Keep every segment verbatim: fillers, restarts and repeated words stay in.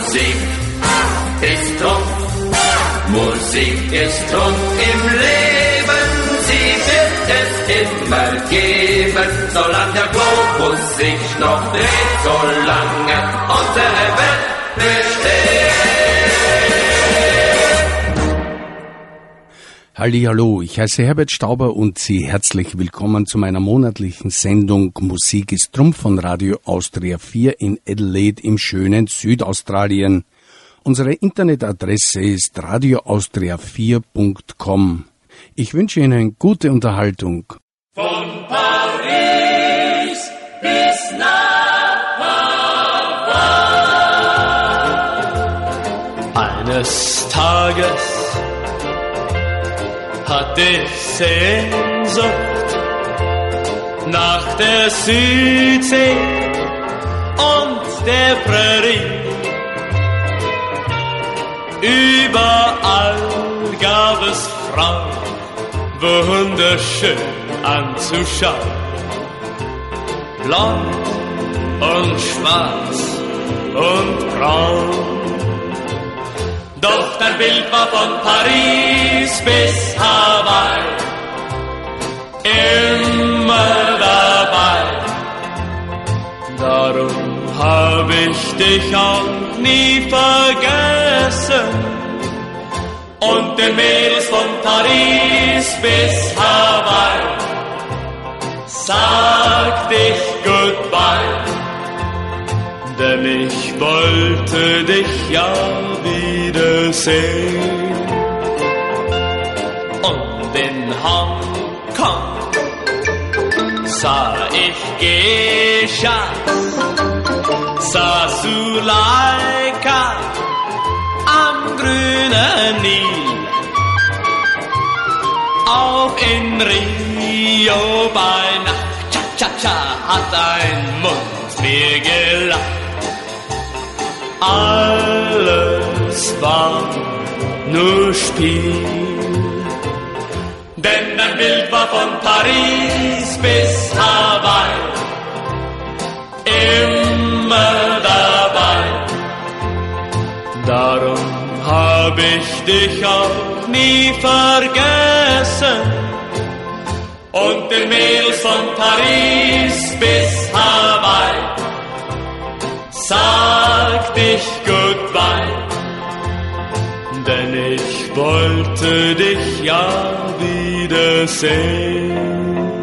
Musik ist Trumpf, Musik ist Trumpf im Leben, sie wird es immer geben, solange der Globus sich noch dreht, solange unsere Welt besteht. Hallihallo, ich heiße Herbert Stauber und Sie herzlich willkommen zu meiner monatlichen Sendung Musik ist Trumpf von Radio Austria vier in Adelaide im schönen Südaustralien. Unsere Internetadresse ist radio austria vier punkt com. Ich wünsche Ihnen gute Unterhaltung. Von Paris bis nach Hawaii. Eines Tages hatte ich Sehnsucht nach der Südsee und der Prärie. Überall gab es Frauen, wunderschön anzuschauen. Blond und schwarz und braun. Doch dein Bild war von Paris bis Hawaii immer dabei. Darum hab ich dich auch nie vergessen. Und den Mädels von Paris bis Hawaii sagte ich goodbye. Denn ich wollte dich ja wiedersehen. Und in Hongkong sah ich Geisha, sah Suleika am grünen Nil. Auch in Rio bei Nacht, Cha-Cha-Cha, hat ein Mund mir gelacht. Alles war nur Spiel, denn dein Bild war von Paris bis Hawaii immer dabei. Darum hab ich dich auch nie vergessen. Und den Mädels von Paris bis Hawaii sagt ich goodbye, denn ich wollte dich ja wiedersehen.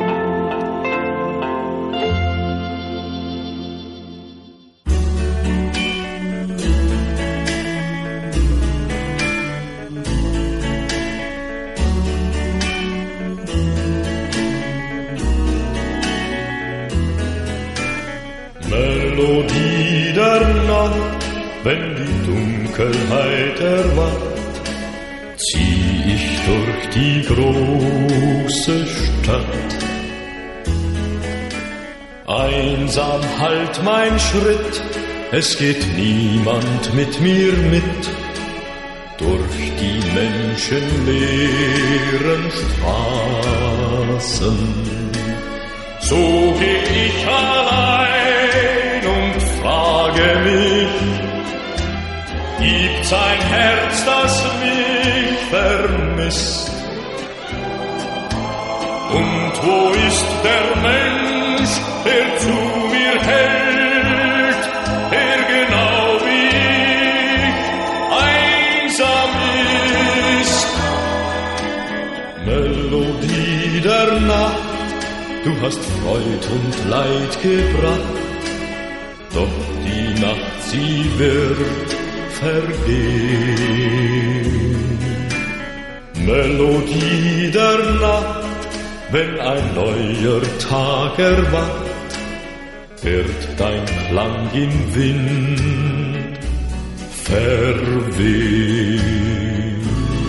Melodie der Nacht, wenn die Dunkelheit erwacht, zieh ich durch die große Stadt. Einsam halt mein Schritt, es geht niemand mit mir mit, durch die menschenleeren Straßen. So geh ich allein und frage mich, gibt's ein Herz, das mich vermisst? Und wo ist der Mensch, der zu mir hält, der genau wie ich einsam ist? Melodie der Nacht, du hast Freud und Leid gebracht, doch die Nacht, sie wird vergehen. Melodie der Nacht, wenn ein neuer Tag erwacht, wird dein Klang im Wind verwehen.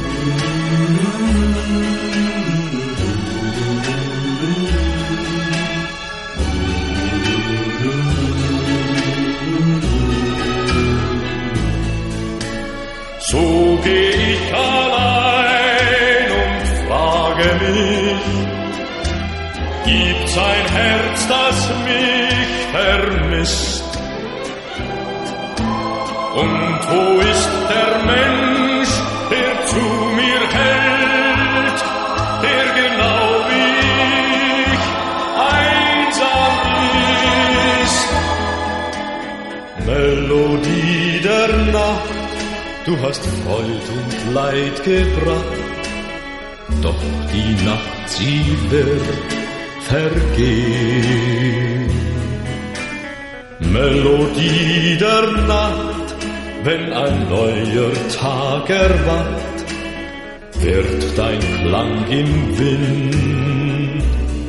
So geh ich allein und frage mich, gibt's ein Herz, das mich vermisst? Und wo ist der Mensch, der zu mir hält, der genau wie ich einsam ist? Melodie der Nacht, du hast Freud und Leid gebracht, doch die Nacht, sie wird vergehen. Melodie der Nacht, wenn ein neuer Tag erwacht, wird dein Klang im Wind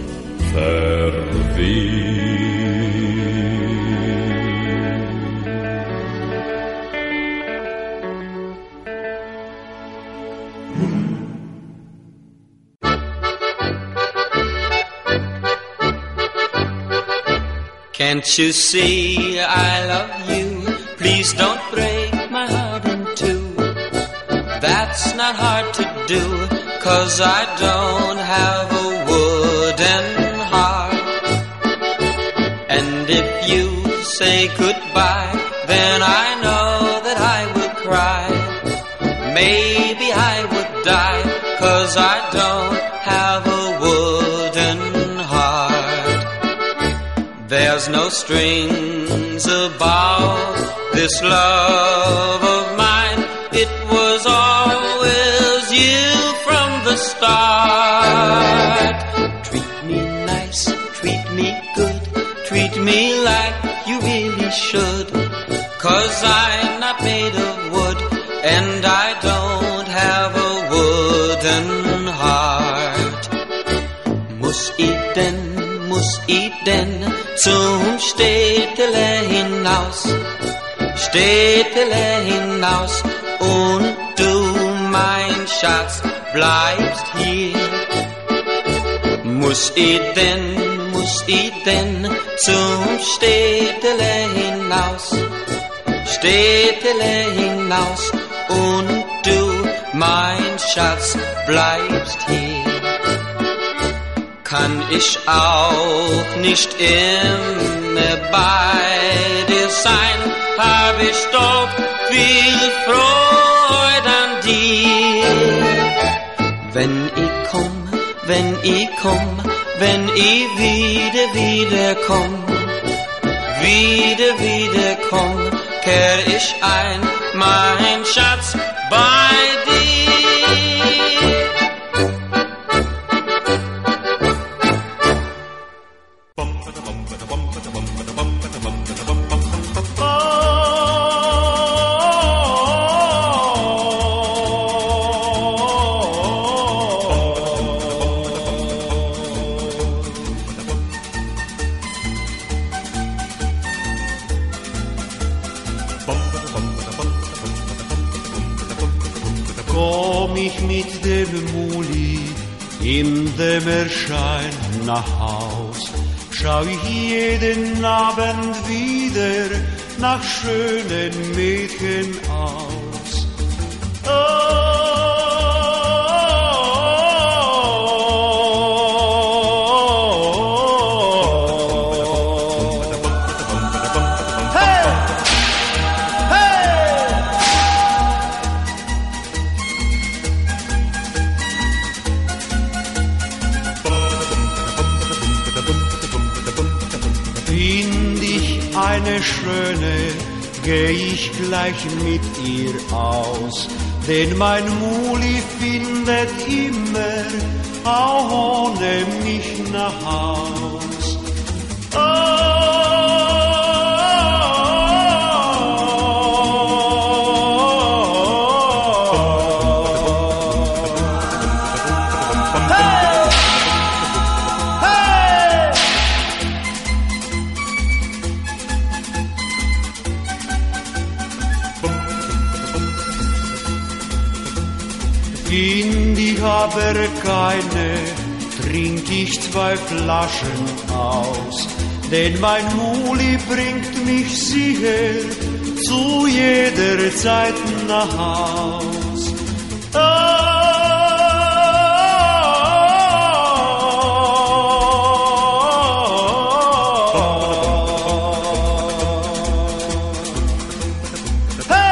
verwehen. Can't you see I love you? Please don't break my heart in two. That's not hard to do, 'cause I don't have a wooden heart. And if you say goodbye, then I know that I will cry. Maybe I would die, 'cause I don't have a wooden heart. There's no strings about this love of mine. It was always you from the start. Treat me nice, treat me good, treat me like you really should. 'Cause I'm not made of wood, and I don't have a wooden heart. Muss ich denn, muss ich denn zum Städtele hinaus, Städtele hinaus, und du, mein Schatz, bleibst hier. Muss ich denn, muss ich denn zum Städtele hinaus, Städtele hinaus, und du, mein Schatz, bleibst hier. Kann ich auch nicht immer bei dir sein, hab ich doch viel Freude an dir. Wenn ich komm, wenn ich komm, wenn ich wieder, wieder komm, wieder, wieder komm, kehr ich ein, mein Schatz, bei dir. Komm ich mit dem Muli in dem Erschein nach Haus, schau ich jeden Abend wieder nach schönen Mädchen aus. Eine schöne, geh ich gleich mit ihr aus, denn mein Muli findet immer auch ohne mich nach Haus. Find ich aber keine, trink ich zwei Flaschen aus, denn mein Muli bringt mich sicher zu jeder Zeit nach Haus. Hey!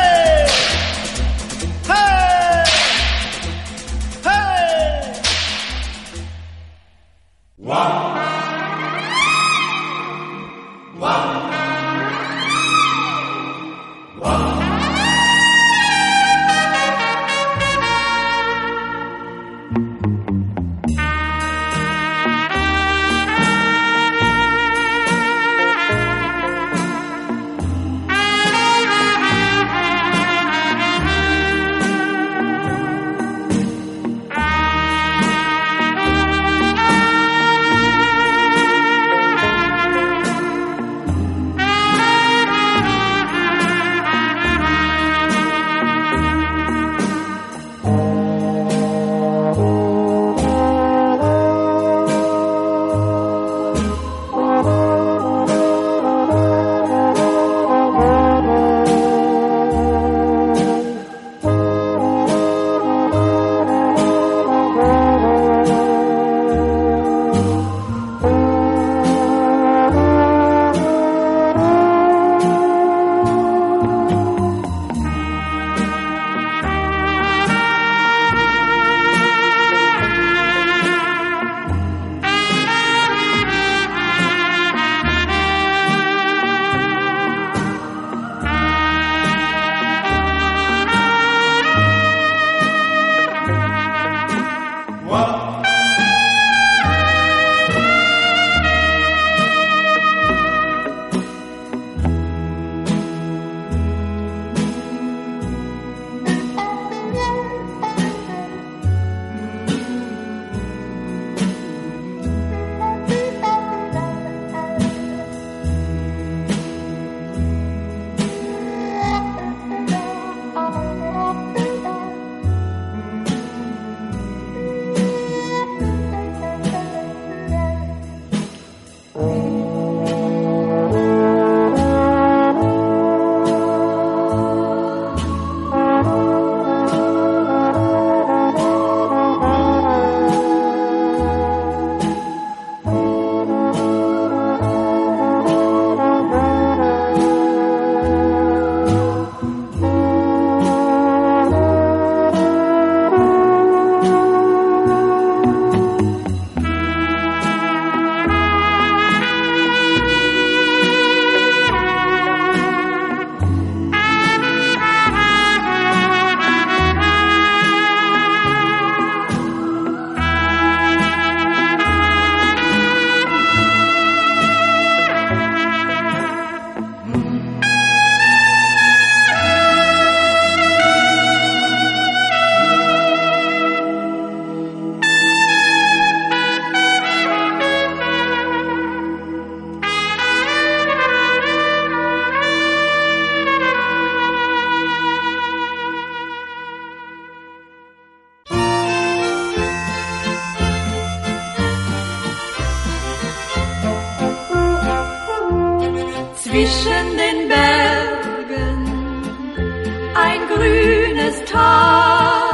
grünes Tal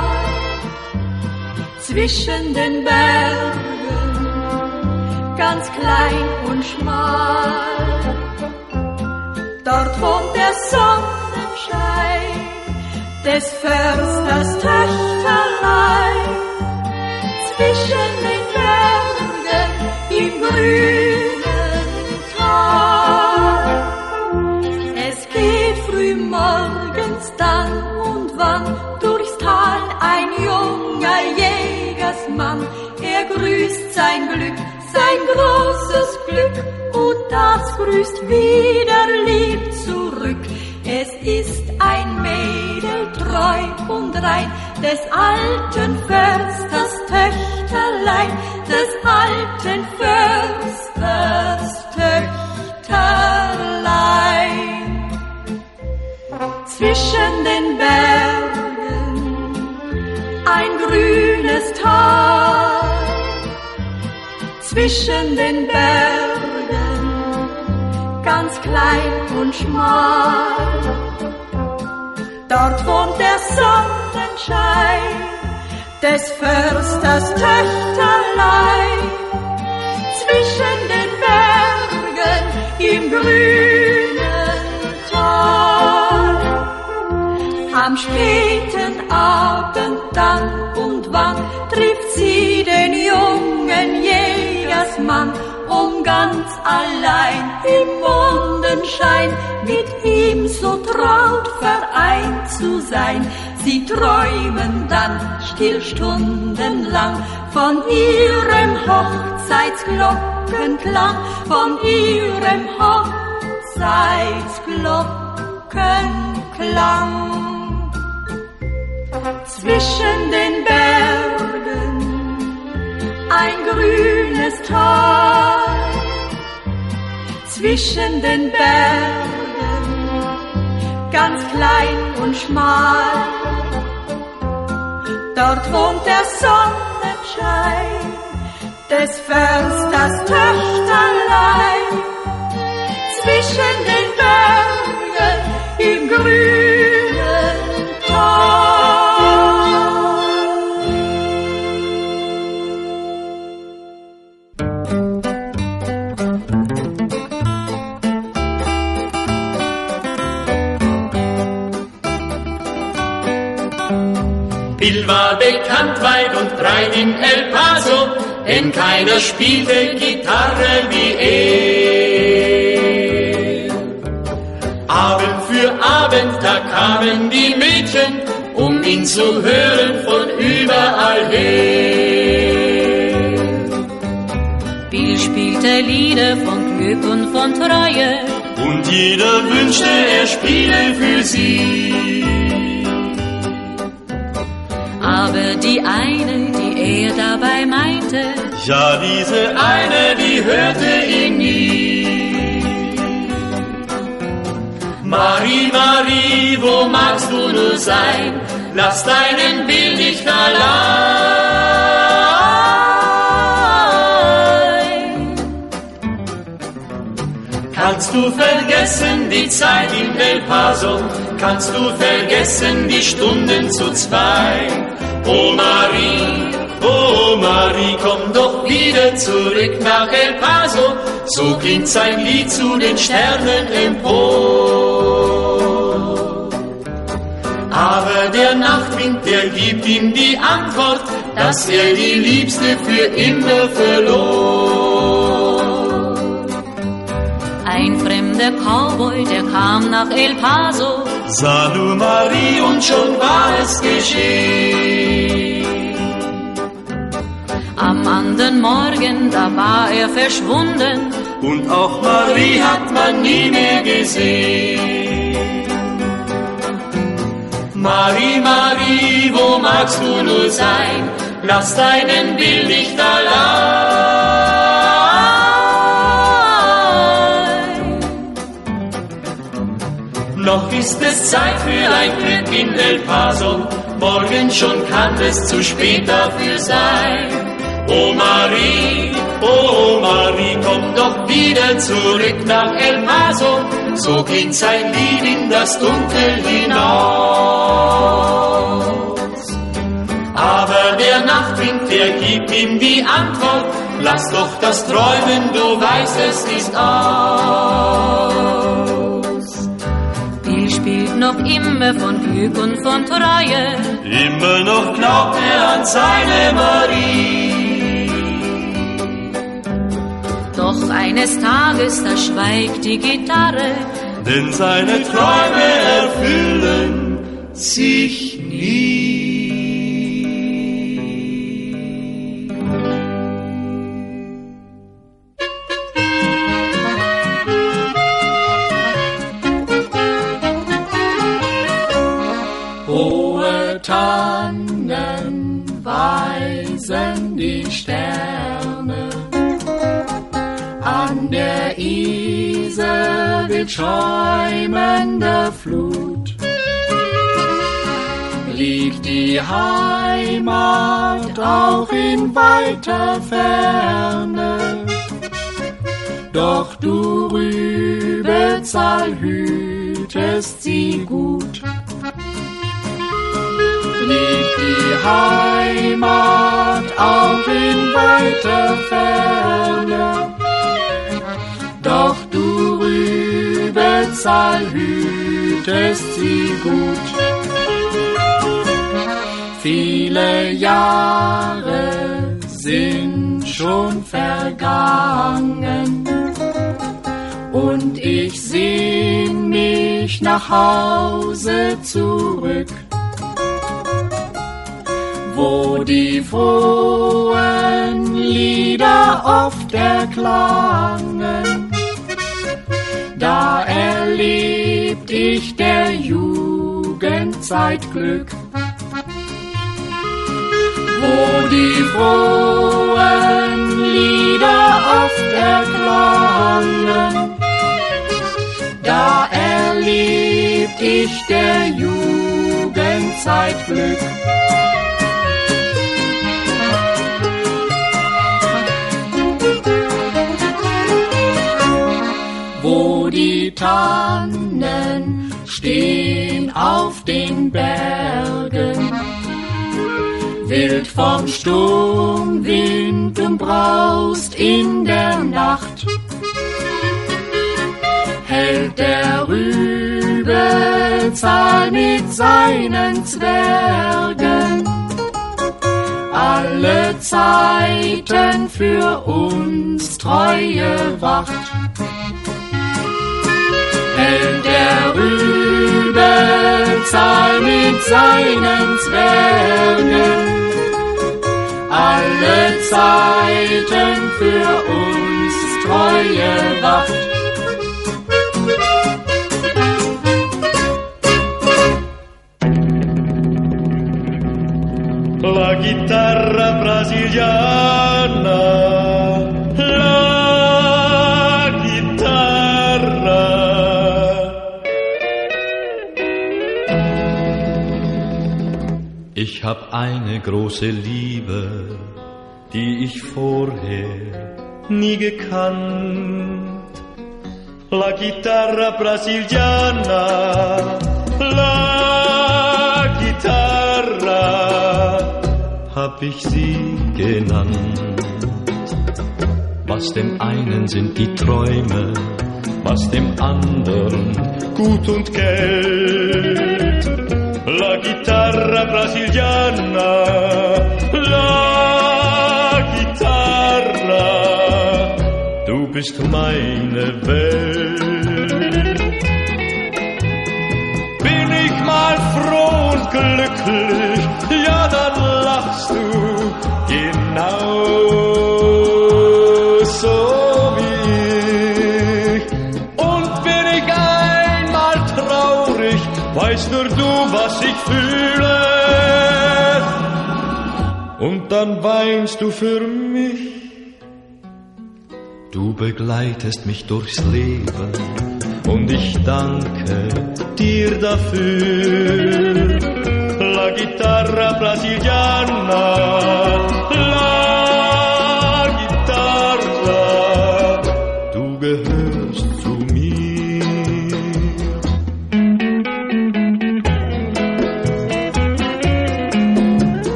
zwischen den Bergen, ganz klein und schmal. Dort wohnt der Sonnenschein des Försters Töchterlein zwischen den Bergen im grünen Tal. Es geht früh morgens dann und wann durchs Tal ein junger Jägersmann. Er grüßt sein Glück, sein großes Glück, und das grüßt wieder lieb zurück. Es ist ein Mädel treu und rein des alten Försters Töchterlein, des alten Försters Töchterlein. Zwischen den Bergen ein grünes Tal, zwischen den Bergen ganz klein und schmal. Dort wohnt der Sonnenschein des Försters Töchterlein zwischen den Bergen im grünen Tal. Am späten Abend dann und wann trifft sie den jungen Jägersmann, um ganz allein im Mondenschein mit ihm so traut vereint zu sein. Sie träumen dann still stundenlang von ihrem Hochzeitsglockenklang, von ihrem Hochzeitsglockenklang. Zwischen den Bergen ein grünes Tal, zwischen den Bergen ganz klein und schmal. Dort wohnt der Sonnenschein des Försters Töchterlein zwischen den Bergen im grünen Tal. Bill war bekannt weit und breit in El Paso, denn keiner spielte Gitarre wie er. Abend für Abend, da kamen die Mädchen, um ihn zu hören von überall her. Bill spielte Lieder von Glück und von Treue, und jeder wünschte, er spiele für sie. aber die eine, die er dabei meinte, ja, diese eine, die hörte ihn nie. Marie, Marie, wo magst du nur sein? Lass deinen Bill nicht allein. Kannst du vergessen die Zeit in El Paso? Kannst du vergessen die Stunden zu zweit? Oh Marie, oh Marie, komm doch wieder zurück nach El Paso. So klingt sein Lied zu den Sternen empor. Aber der Nachtwind, der gibt ihm die Antwort, dass er die Liebste für immer verlor. Ein fremder Cowboy, der kam nach El Paso, sah nur Marie und schon war es geschehen. Am anderen Morgen, da war er verschwunden, und auch Marie hat man nie mehr gesehen. Marie, Marie, wo magst du nur sein? Lass deinen Bill nicht allein. Noch ist es Zeit für ein Glück in El Paso, morgen schon kann es zu spät dafür sein. Oh Marie, oh Marie, komm doch wieder zurück nach El Paso, so klingt sein Lied in das Dunkel hinaus. gibt ihm die Antwort, lass doch das träumen, du weißt, es ist aus. Bill spielt noch immer von Glück und von Treue, immer noch glaubt er an seine Marie. Doch eines Tages, da schweigt die Gitarre, denn seine Träume erfüllen sich nie. Hohe Tannen weisen die Sterne, an der Isar wild schäumende Flut. Liegt die Heimat auch in weiter Ferne, doch du Rübezahl hütest sie gut. Liegt die Heimat auch in weiter Ferne, doch du Rübezahl hütest sie gut. Viele Jahre sind schon vergangen und ich sehn mich nach Hause zurück, wo die frohen Lieder oft erklangen. Da erlebt ich der Jugendzeit Glück, wo die frohen Lieder oft erklangen. Da erlebt ich der Jugendzeit Glück. Wo die Tannen stehen auf den Bergen, wild vom Sturmwind umbraust in der Nacht, hält der Rübezahl mit seinen Zwergen alle Zeiten für uns Treue Wacht. Hält der Rübezahl mit seinen Zwergen alle Zeiten für uns Treue Wacht. La chitarra brasiliana, la chitarra. Ich hab eine große Liebe, die ich vorher nie gekannt. La chitarra brasiliana, la chitarra, hab ich sie genannt. Was dem einen sind die Träume, was dem anderen Gut und Geld. La chitarra brasiliana, la chitarra, du bist meine Welt. Bin ich mal froh und glücklich, ja dann lachst du genau so wie ich. Und bin ich einmal traurig, weißt nur du, was ich fühle. Und dann weinst du für mich. Du begleitest mich durchs Leben und ich danke dir dafür. La chitarra brasiliana, la chitarra, du gehörst zu mir.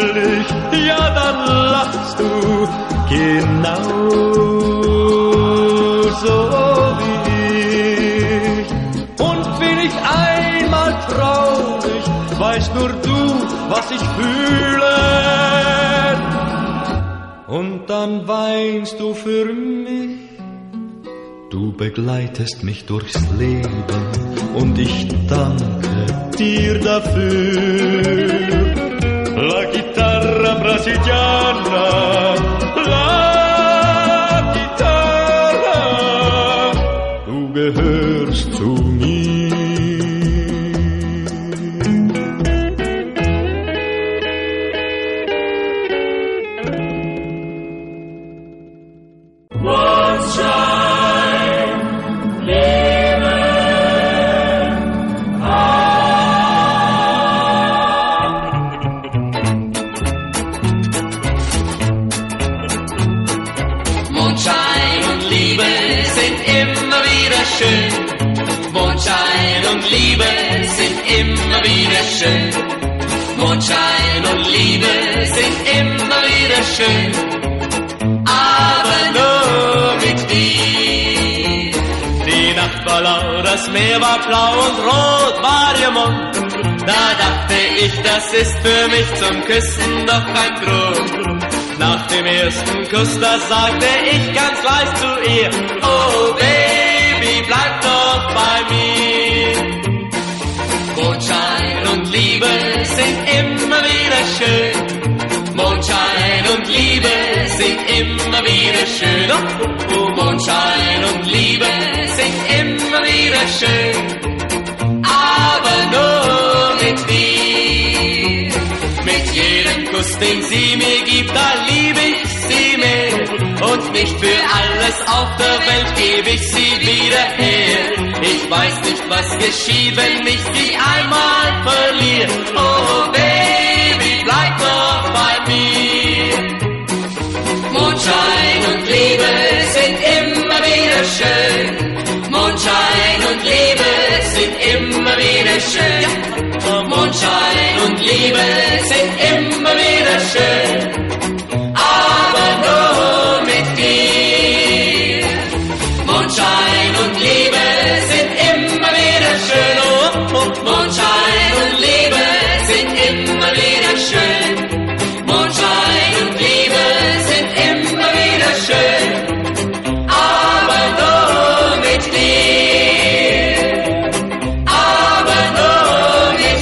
fröhlich, ja dann lachst du genau so wie ich. Und bin ich einmal traurig, weißt nur du, was ich fühle. Und dann weinst du für mich. Du begleitest mich durchs Leben und ich danke dir dafür. La chitarra brasiliana, la chitarra, du gehörst zu mir. Mondschein und Liebe sind immer wieder schön. Mondschein und Liebe sind immer wieder schön. Aber nur mit dir. Die Nacht war lau, das Meer war blau und rot war ihr Mund. Da dachte ich, das ist für mich zum Küssen doch ein Grund. Nach dem ersten Kuss, da sagte ich ganz leis zu ihr: Oh Baby, bleib doch bei mir. Mondschein und Liebe sind immer wieder schön. Mondschein und Liebe sind immer wieder schön. Oh, oh, oh. Mondschein und Liebe sind immer wieder schön. Aber nur mit dir. Mit jedem Kuss, den sie mir gibt, da liebe ich sie mehr. Und nicht für alles auf der Welt gebe ich sie wieder her. Ich weiß nicht, was geschieht, wenn mich sie einmal verliert. Oh Baby, bleib doch bei mir. Mondschein und Liebe sind immer wieder schön. Mondschein und Liebe sind immer wieder schön. Mondschein und Liebe sind immer wieder schön. Aber nur mit dir. Mondschein und Liebe sind immer wieder schön. Mondschein und Liebe sind immer wieder schön. Mondschein und Liebe sind immer wieder schön. Aber nur mit dir. Aber nur mit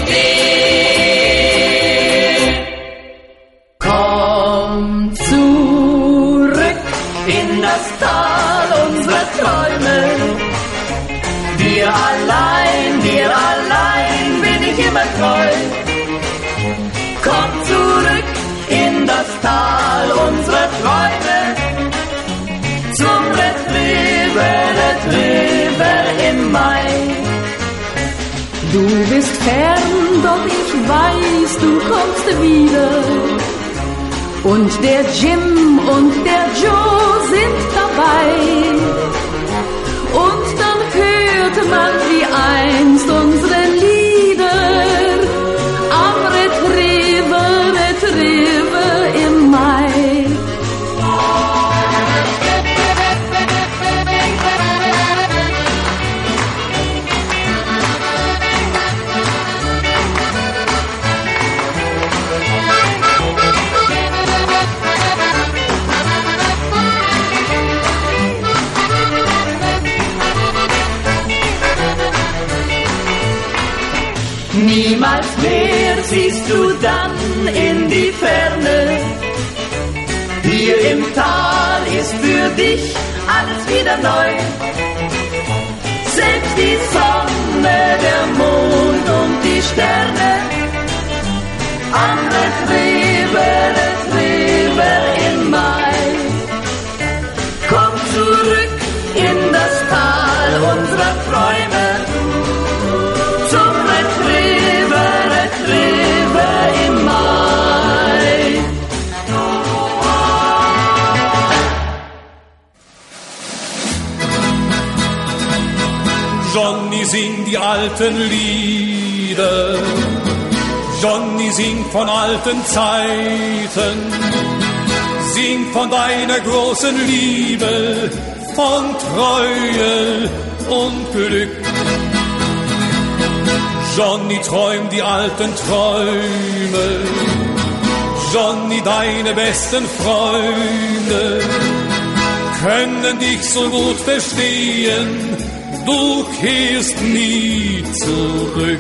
dir. Komm zurück in das Tal unserer Träume. Dir allein, dir allein bin ich immer treu. Komm zurück in das Tal unserer Träume. Zum Red River, Red River im Mai. Du bist fern, doch ich weiß, du kommst wieder. Und der Jim und der Joe sind dabei. Und dann hört man wie einst unsere Lieder am Red River, Red River im Mai. Niemals mehr siehst du dann in die Ferne. Hier im Tal ist für dich alles wieder neu. Selbst die Sonne, der Mond und die Sterne. Am Red River, Red River im Mai. Komm zurück in das Tal unserer Träume. Zum Red River, Red River im Mai. Johnny singt die alten Lieder, Johnny singt von alten Zeiten, singt von deiner großen Liebe, von Treue und Glück. Johnny träumt die alten Träume, Johnny, deine besten Freunde können dich so gut verstehen, du kehrst nie zurück.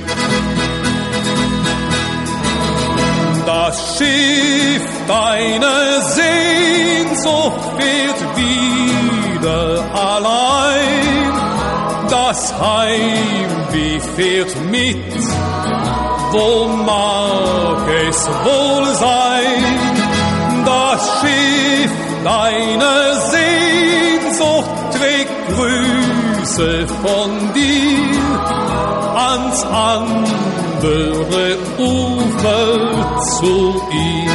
Das Schiff deiner Sehnsucht fährt wieder allein, das Heimweh fährt mit, wo mag es wohl sein? Das Schiff deiner Sehnsucht trägt Grüße von dir ans andere Ufer zu ihr.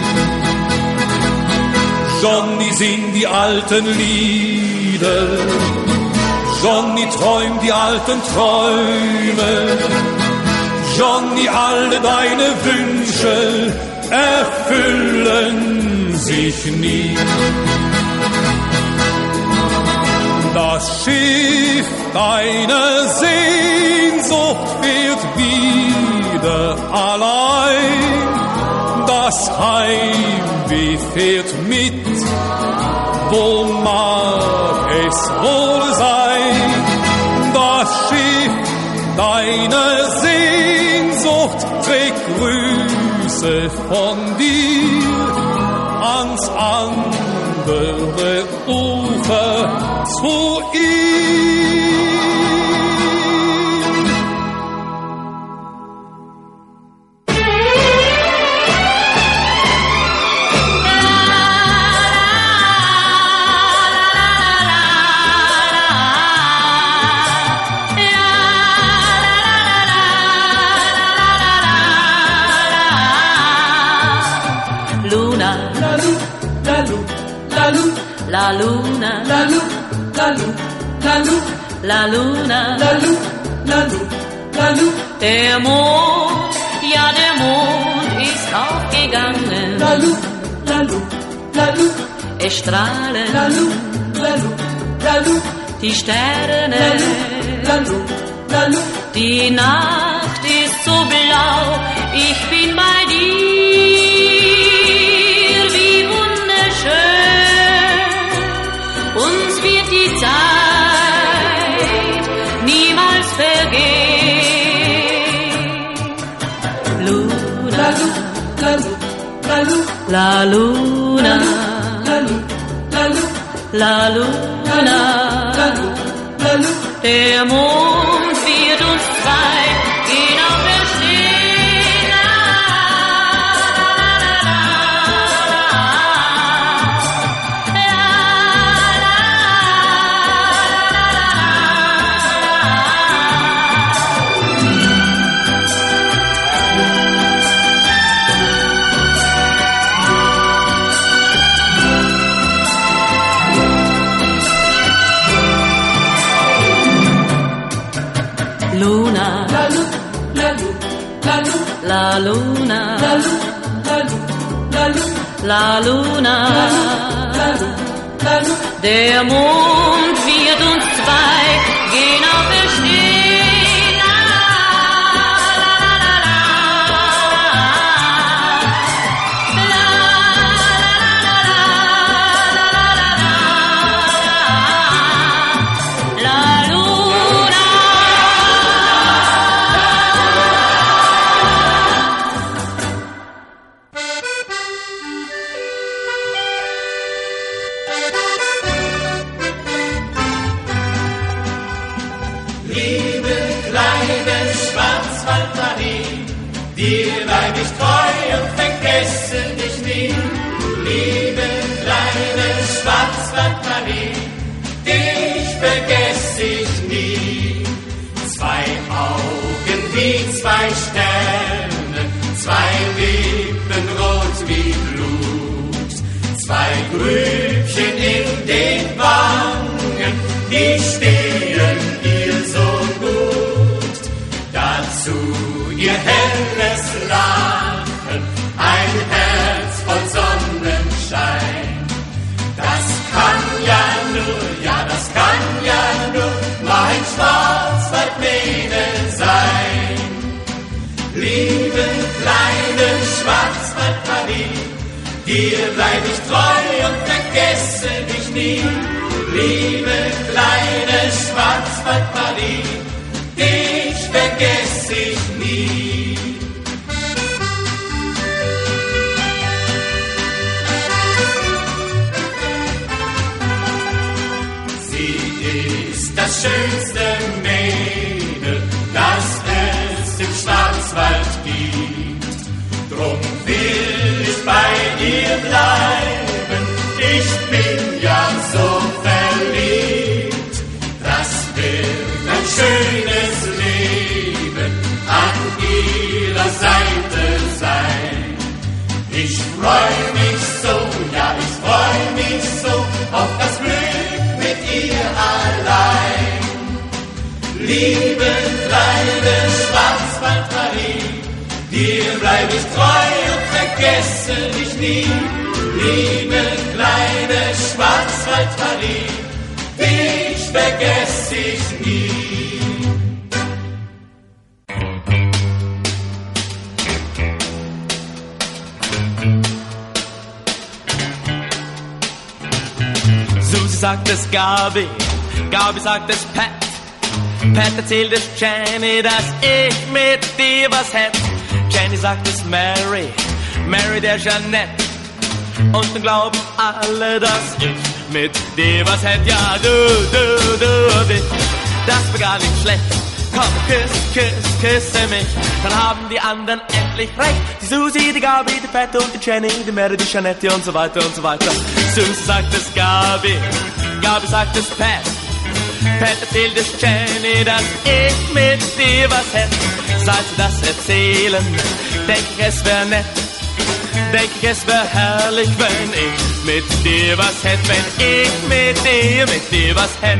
Johnny singt die alten Lieder, Johnny träumt die alten Träume, Johnny, alle deine Wünsche erfüllen sich nie. Das Schiff deiner Sehnsucht fährt wieder allein, das Heimweh fährt mit, wo mag es wohl sein? Das Schiff deiner Sehnsucht trägt Grüße von dir ans andere Ufer zu ihm. La luna, la lu, la lu, la lu, la luna, la lu, la lu, la lu. Der Mond, ja der Mond ist aufgegangen. La lu, la lu, la lu, es strahlen la lu, la lu, la lu. die Sterne. La lu, la lu, Die Nacht ist so blau, ich bin bei dir. Wie wunderschön, uns wird die Zeit niemals vergehen. Luna, la lu, la lu, la lu, la luna, la lu, la lu, la luna, la lu, la lu. der Mond wird uns zwei genau verstehen. Luna, La lu, la lu, la lu, la luna, la lu, la lu, la lu, la luna, la lu, la lu. der Mond wird uns zwei genau verstehen. La luna. Liebe kleine Schwarzwaldmarie, dir bleib ich treu und vergesse dich nie. Liebe kleine Schwarzwaldmarie, dich vergesse ich nie. Zwei Augen wie zwei Sterne, zwei Lippen rot wie Blut, zwei Grübchen in den Wangen, die stehen ihr so gut. Dazu ihr helles Lachen sein. Liebe kleine Schwarzwaldmarie, dir bleib ich treu und vergesse dich nie. Liebe kleine Schwarzwaldmarie, dich vergesse ich nie. Sie ist das schönste Mädel, das es im Schwarzwald gibt. Drum will ich bei ihr bleiben, ich bin ja so verliebt. Das wird ein schönes Leben an ihrer Seite sein. Ich freu mich so, ja ich freu mich so auf das Glück mit ihr allein. Liebe kleine Schwarzwaldmarie, dir bleib ich treu und vergesse dich nie. Liebe kleine Schwarzwaldmarie, dich vergesse ich nie. Susi sagt es Gabi, Gabi sagt es Pat, Pat erzählt es Jenny, dass ich mit dir was hätt. Jenny sagt es Mary, Mary der Jeanette. Und dann glauben alle, dass ich mit dir was hätt. Ja, du, du, du und ich, das war gar nicht schlecht. Komm, küss, küss, küsse mich, dann haben die anderen endlich recht. Die Susi, die Gabi, die Pat und die Jenny, die Mary, die Jeanette und so weiter und so weiter. Susi sagt es Gabi, Gabi sagt es Pat, Pat erzählt es Jenny, dass ich mit dir was hätt. Seit sie das erzählen, denk ich es wär nett. Denk ich es wär herrlich, wenn ich mit dir was hätt, wenn ich mit dir, mit dir was hätt.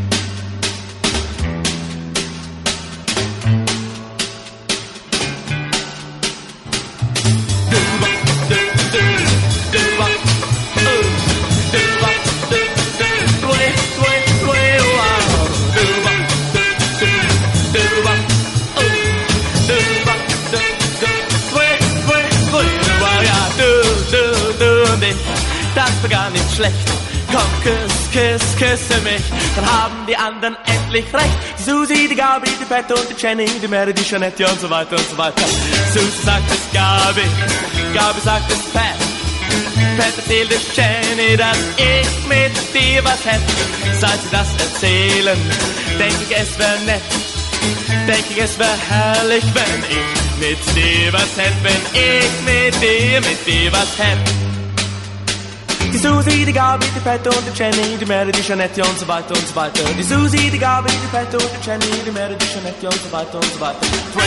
Das war gar nicht schlecht. Komm, küss, küss, küsse mich, dann haben die anderen endlich recht. Die Susi, die Gabi, die Pat und die Jenny, die Mary, die Jeanette und so weiter und so weiter. Susi sagt es Gabi, Gabi sagt es Pat, Pat erzählt es Jenny, dass ich mit dir was hätt. Seit sie das erzählen, denk ich es wär nett. Denk ich es wär herrlich, wenn ich mit dir was hätt, wenn ich mit dir, mit dir was hätt. Die Susi, die Gabi, die Pat und die Jenny, die Mary, die Jeanette und so weiter und so weiter. Die Susi, die Gabi, die Pat und die Jenny, die Mary, die Jeanette und so weiter und so weiter.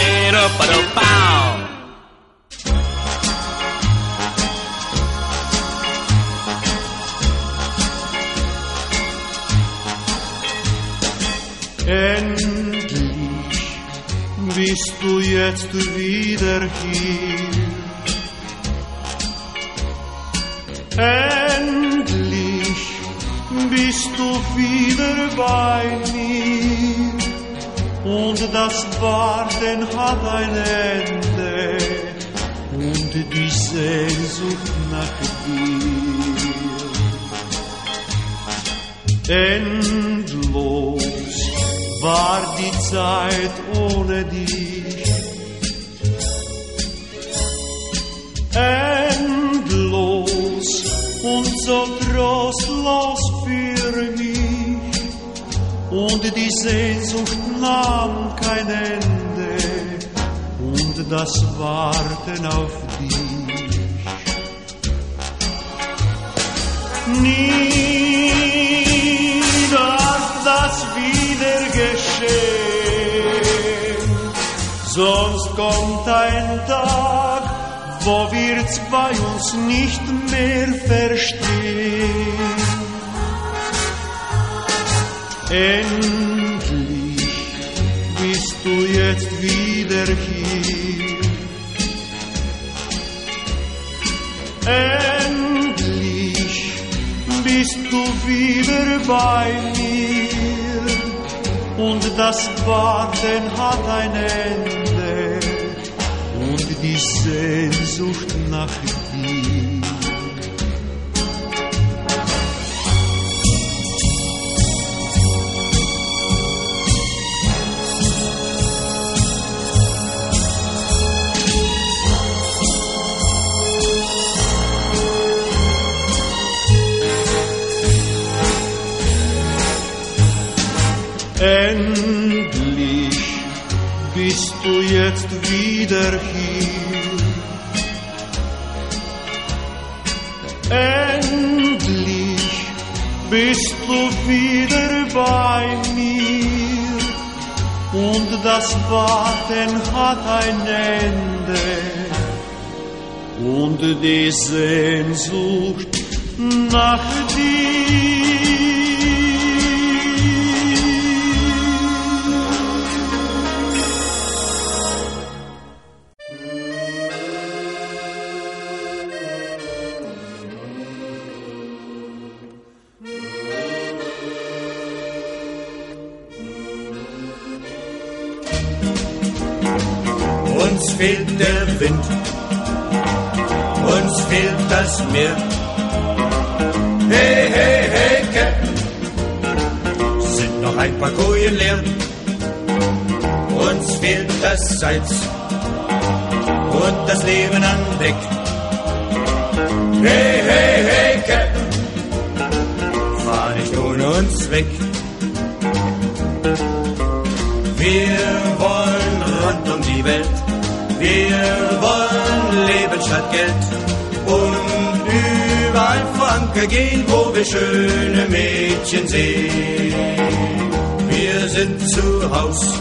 Endlich bist du jetzt wieder hier. Endlich bist du wieder bei mir. Und das Warten hat ein Ende und die Sehnsucht nach dir. Endlos war die Zeit ohne dich. Endlos und so trostlos für mich. Und die Sehnsucht nahm kein Ende und das Warten auf dich. Nie darf das wieder geschehen, sonst kommt ein Tag, wo wir zwei uns nicht mehr verstehen. Endlich bist du jetzt wieder hier. Endlich bist du wieder bei mir. und das Warten hat ein Ende und die Sehnsucht nach dir. Endlich bist du jetzt wieder hier. Endlich bist du wieder bei mir. Und das Warten hat ein Ende. Und die Sehnsucht nach dir. Uns fehlt der Wind, uns fehlt das Meer. Hey, hey, hey, Captain, sind noch ein paar Kojen leer. Uns fehlt das Salz und das Leben an Deck. Hey, hey, hey, Captain, fahr nicht ohne uns weg. Wir wollen rund um die Welt. Wir wollen leben statt Geld und überall vor Anker gehen, wo wir schöne Mädchen sehen. Wir sind zu Haus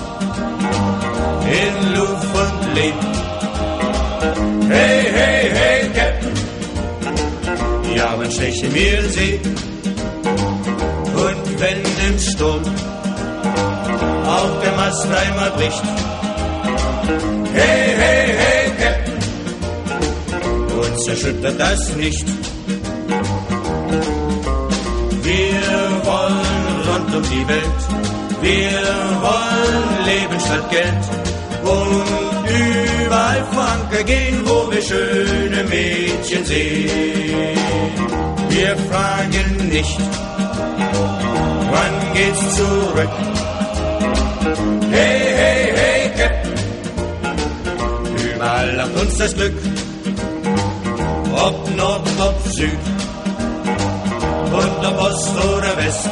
in Luft und Leben. Hey, hey, hey, Captain, ja, man stechen wir See. Und wenn im Sturm auch der Mast einmal bricht, hey, hey, hey, Captain, uns erschüttert das nicht. Wir wollen rund um die Welt, wir wollen leben statt Geld und überall vor Anker gehen, wo wir schöne Mädchen sehen. Wir fragen nicht, wann geht's zurück? Hey, hey, hey, Captain, überall lacht uns das Glück, ob Nord, ob Süd und ob Ost oder West.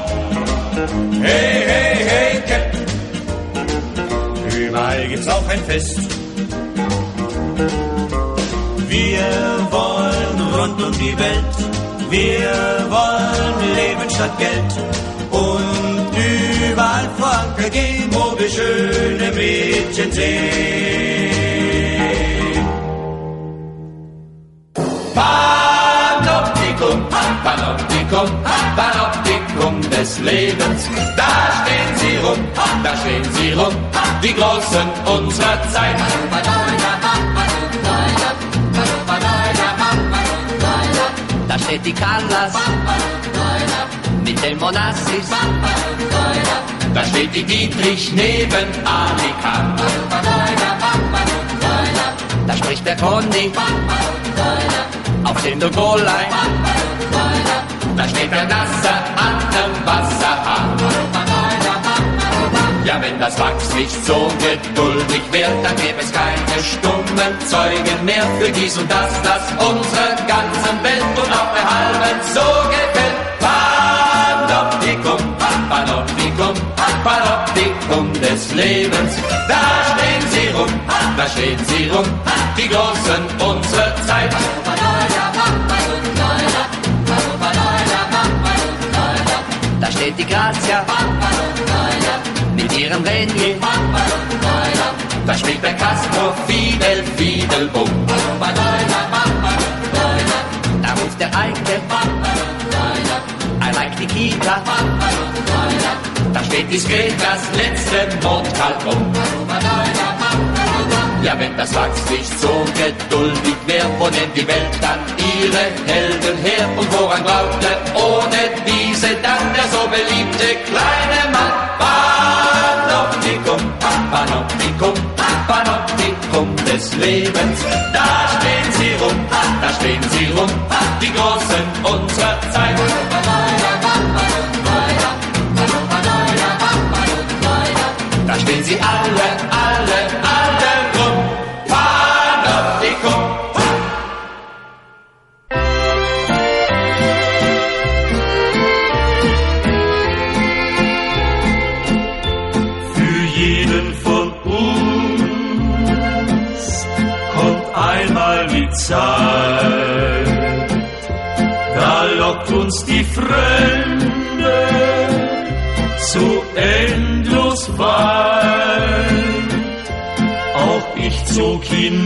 Hey, hey, hey, Captain, überall gibt's auch ein Fest. Wir wollen rund um die Welt, wir wollen leben statt Geld und überall vor Anker gehen, wo wir schöne Mädchen sehen. Panoptikum, Panoptikum, Panoptikum des Lebens. Da stehen sie rum, da stehen sie rum, die Großen unserer Zeit. Da steht die Callas mit dem Onassis. Da steht die Dietrich neben Annika. Da spricht der Conny auf dem Dogolein. Da steht der Nasser an dem Wasserhahn. Ja, wenn das Wachs nicht so geduldig wird, dann gäbe es keine stummen Zeugen mehr für dies und das, das unserer ganzen Welt und auch der halben so gefällt. Panoptikum, Panoptikum, Panoptikum des Lebens. Da stehen sie rum, da stehen sie rum, die Großen unserer Zeit. Da steht die Grazia mit ihrem Renier. Da spielt der Castro Fidel, Fidel, Bum. Da ruft der Eike, I like Nikita. Da steht diskret das letzte Mondkalb rum. Ja, wenn das Wachs nicht so geduldig wär, wo nennt die Welt dann ihre Helden her? Und woran glaubte ohne diese dann der so beliebte kleine Mann? Panoptikum, Panoptikum, Panoptikum des Lebens. Da stehen sie rum, da stehen sie rum, die Großen unserer Zeit. Da stehen sie alle, alle, alle rum, Panoptikum. Für jeden von uns kommt einmal die Zeit, da lockt uns die Fremde so endlos weit. Auch ich zog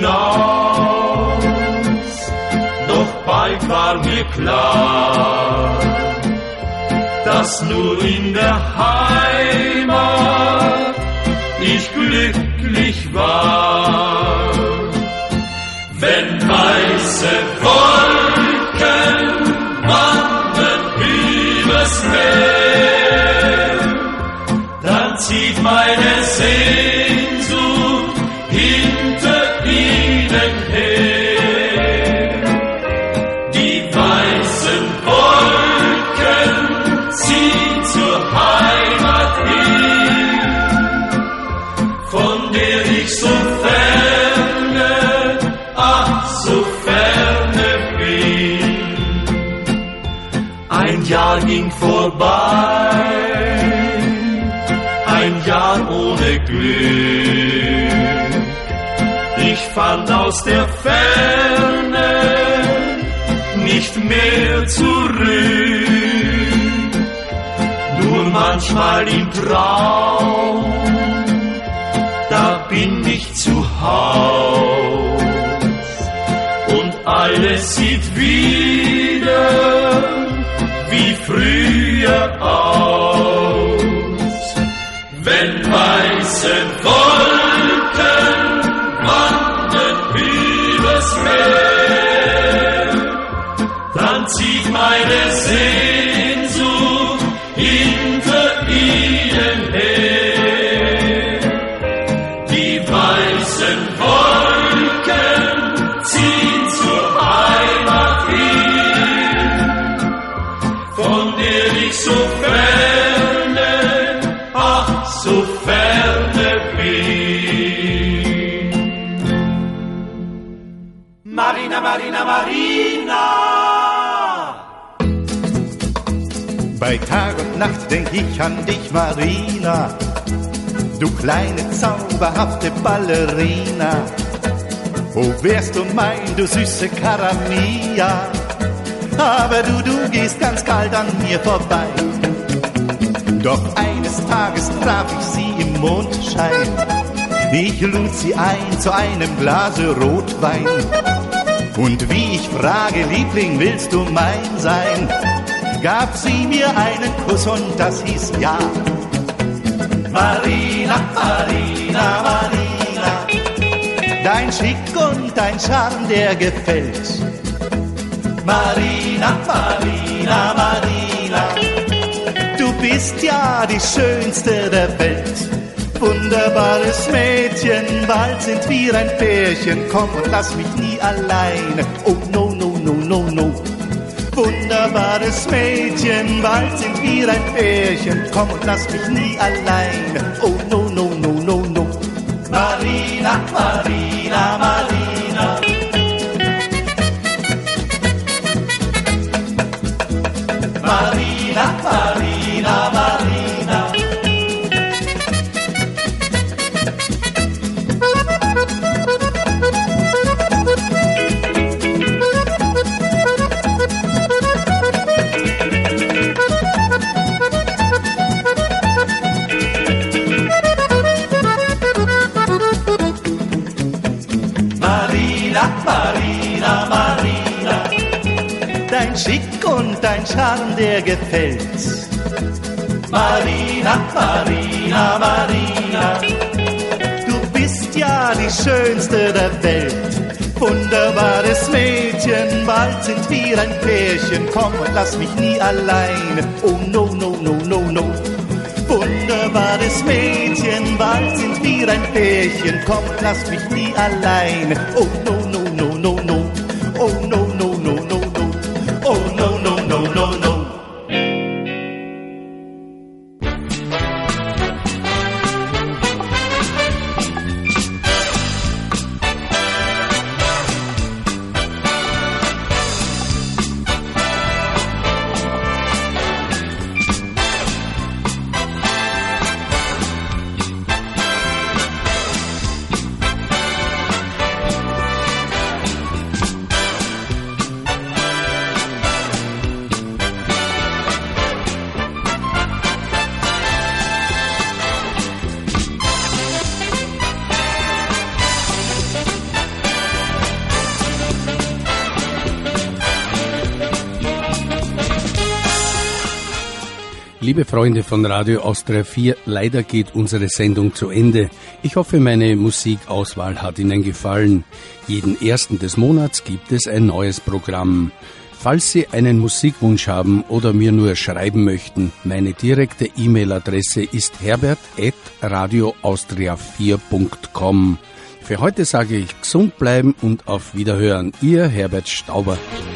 hinaus, doch bald war mir klar, dass nur in der Heimat ich glücklich war. Wenn weiße Wolken wandern übers Meer, dann zieht meine Sehnsucht hinter ihnen her. Die weißen Wolken ziehen zur Heimat hin, von der ich so ferne, ach so ferne bin. Ein Jahr ging vorbei, ein Jahr ohne Glück. Ich fand aus der Ferne nicht mehr zurück. Nur manchmal im Traum, da bin ich zu Haus und alles sieht wieder wie früher aus. Wenn weiße Wolken wandern übers Meer, dann zieht meine Sehnsucht hinter ihnen her. Die weißen Wolken ziehen zur Heimat hin, von der ich so ferne, ach so ferne bin. Marina, Marina, Marina. Bei Tag und Nacht denk ich an dich, Marina, du kleine zauberhafte Ballerina. Oh, wärst du mein, du süße Caramia, aber du, du gehst ganz kalt an mir vorbei. Doch eines Tages traf ich sie im Mondschein, ich lud sie ein zu einem Glase Rotwein. Und wie ich frage, Liebling, willst du mein sein, gab sie mir einen Kuss und das hieß ja. Marina, Marina, Marina, dein Schick und dein Charme, der gefällt. Marina, Marina, Marina, du bist ja die Schönste der Welt. Wunderbares Mädchen, bald sind wir ein Pärchen, komm und lass mich nie alleine. Oh no, no, no, no, no. Wunderbares Mädchen, bald sind wir ein Pärchen, komm und lass mich nie alleine. Oh no, no, no, no, no. Marina, Marina, Marina. Marina, Marina, Marina. Marina, Marina, dein Schick und dein Charme, der gefällt. Marina, Marina, Marina, du bist ja die Schönste der Welt. Wunderbares Mädchen, bald sind wir ein Pärchen, komm und lass mich nie alleine. Oh no, no, no, no, no. Wunderbares Mädchen, bald sind wir ein Pärchen. Komm, lass mich nie alleine. Oh no, no, no, no, no. Oh no, no, no, no, no. Oh no, no, no, no, no. Liebe Freunde von Radio Austria vier, leider geht unsere Sendung zu Ende. Ich hoffe, meine Musikauswahl hat Ihnen gefallen. Jeden ersten des Monats gibt es ein neues Programm. Falls Sie einen Musikwunsch haben oder mir nur schreiben möchten, meine direkte E-Mail-Adresse ist herbert at radio austria vier punkt com. Für heute sage ich gesund bleiben und auf Wiederhören. Ihr Herbert Stauber.